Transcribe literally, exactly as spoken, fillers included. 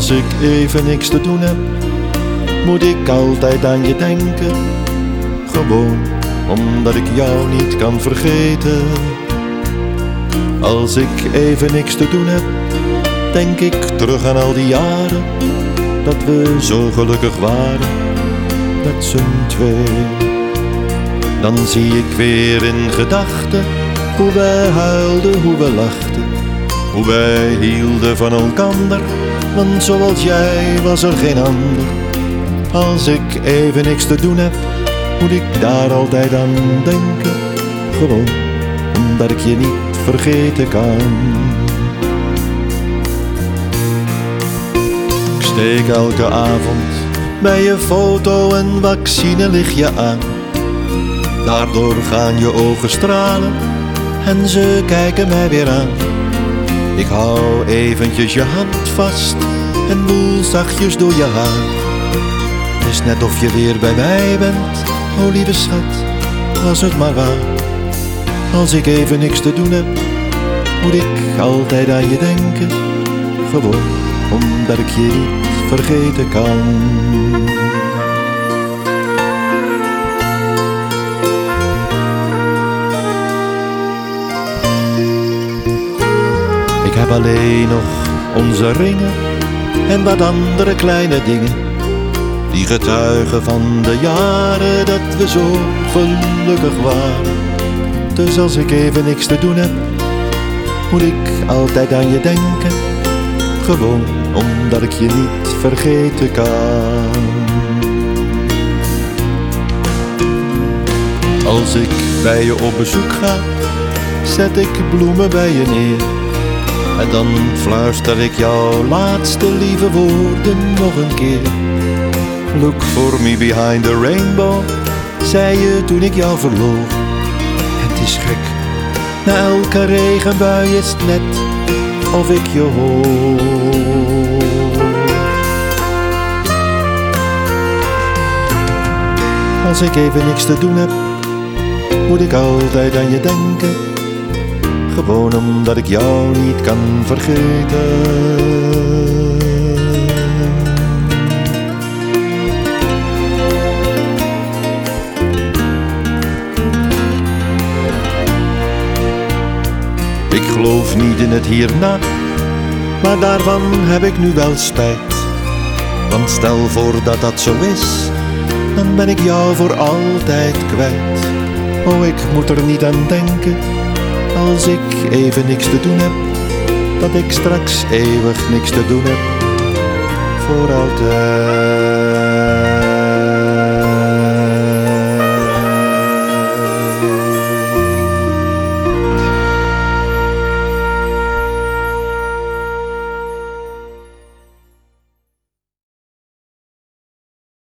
Als ik even niks te doen heb, moet ik altijd aan je denken. Gewoon omdat ik jou niet kan vergeten. Als ik even niks te doen heb, denk ik terug aan al die jaren dat we zo gelukkig waren met z'n twee. Dan zie ik weer in gedachten hoe wij huilden, hoe we lachten, hoe wij hielden van elkander, want zoals jij was er geen ander. Als ik even niks te doen heb, moet ik daar altijd aan denken. Gewoon omdat ik je niet vergeten kan. Ik steek elke avond bij je foto een vaccinelichtje aan. Daardoor gaan je ogen stralen en ze kijken mij weer aan. Ik hou eventjes je hand vast en woel zachtjes door je haar. Het is net of je weer bij mij bent, oh lieve schat, was het maar waar. Als ik even niks te doen heb, moet ik altijd aan je denken. Gewoon omdat ik je niet vergeten kan. Ik heb alleen nog onze ringen en wat andere kleine dingen, die getuigen van de jaren dat we zo gelukkig waren. Dus als ik even niks te doen heb, moet ik altijd aan je denken. Gewoon omdat ik je niet vergeten kan. Als ik bij je op bezoek ga, zet ik bloemen bij je neer. En dan fluister ik jouw laatste lieve woorden nog een keer. Look for me behind the rainbow, zei je toen ik jou verloor. Het is gek, na elke regenbui is het net of ik je hoor. Als ik even niks te doen heb, moet ik altijd aan je denken. Gewoon omdat ik jou niet kan vergeten. Ik geloof niet in het hierna, maar daarvan heb ik nu wel spijt. Want stel voor dat dat zo is, dan ben ik jou voor altijd kwijt. Oh, ik moet er niet aan denken, als ik even niks te doen heb, dat ik straks eeuwig niks te doen heb, voor altijd.